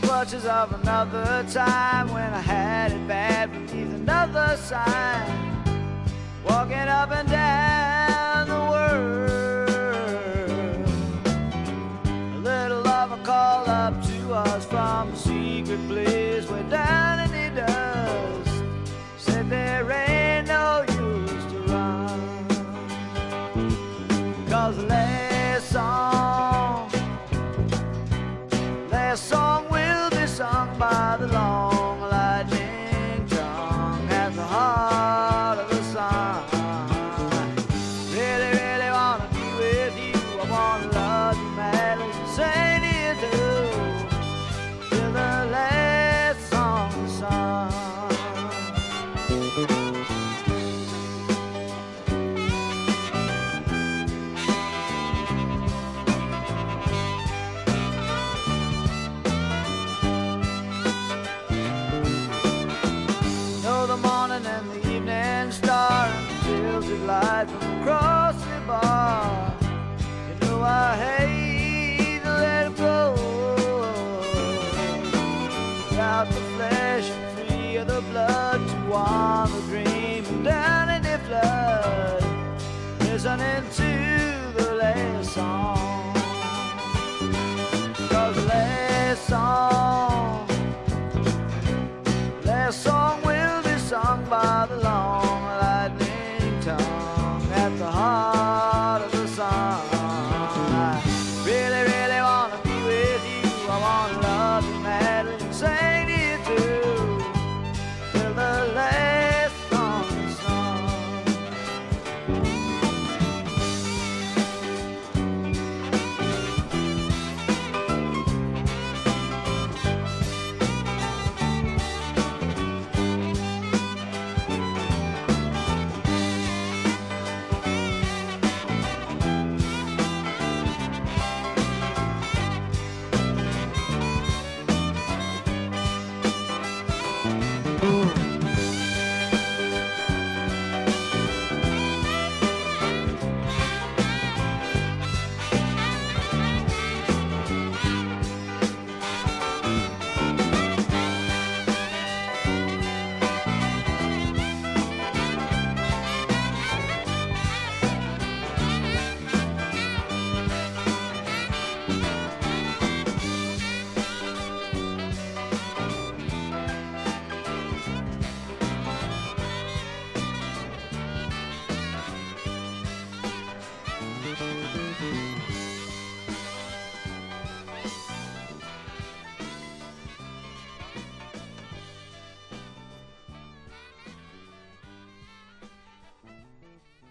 clutches of another time when I had it bad beneath another sign, walking up and down the world. A little lover called up to us from a secret place way down in the dust, said there ain't no use to run, 'cause the last song will be sung by the long lightning tongue at the heart of the sun. Really, really wanna be with you. I wanna love you madly, say to you do, till the last song is sung. The morning and the evening star fills with light from across the bar. You know I hate to let it go without the flesh and free of the blood to warm the dream down in the flood, listening to the last song. 'Cause the last song will be sung by the long lightning tongue at the heart of the sun. I really, really wanna be with you. I wanna love you madly and say